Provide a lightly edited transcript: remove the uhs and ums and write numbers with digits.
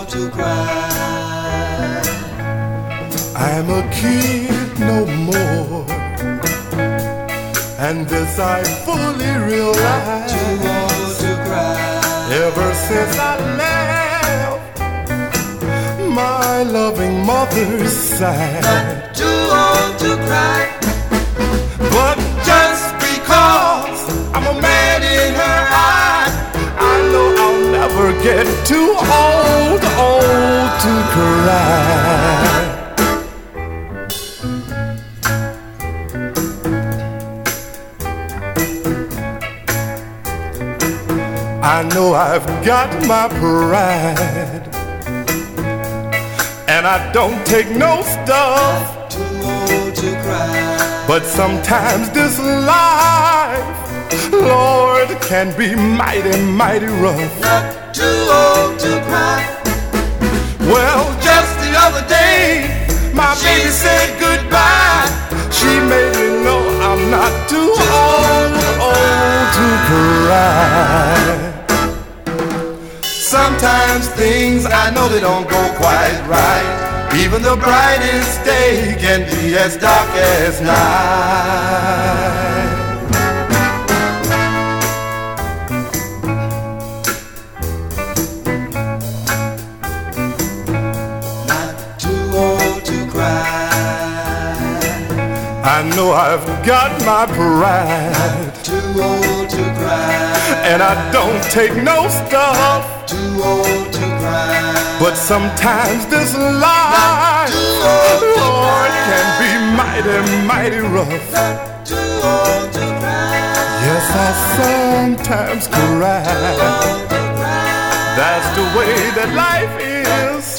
to cry. I'm a kid no more, and this I fully realize. Too old to cry. Ever since I left my loving mother's side. Not too old to cry. But just because I'm a man in her eye, I know I'll never get too old to cry. I know I've got my pride, and I don't take no stuff. Too old to cry. But sometimes this life, Lord, can be mighty, mighty rough. Not too old to cry. Well, just the other day, my baby said goodbye. She made me know I'm not too old to cry. Sometimes things I know they don't go quite right. Even the brightest day can be as dark as night. Not too old to cry. I know I've got my pride, Too old to cry. and I don't take no stuff. Too old to cry. But sometimes this life, Lord, can be mighty, mighty rough. Not too old to cry. Yes, I sometimes cry. Old to cry. That's the way that life is.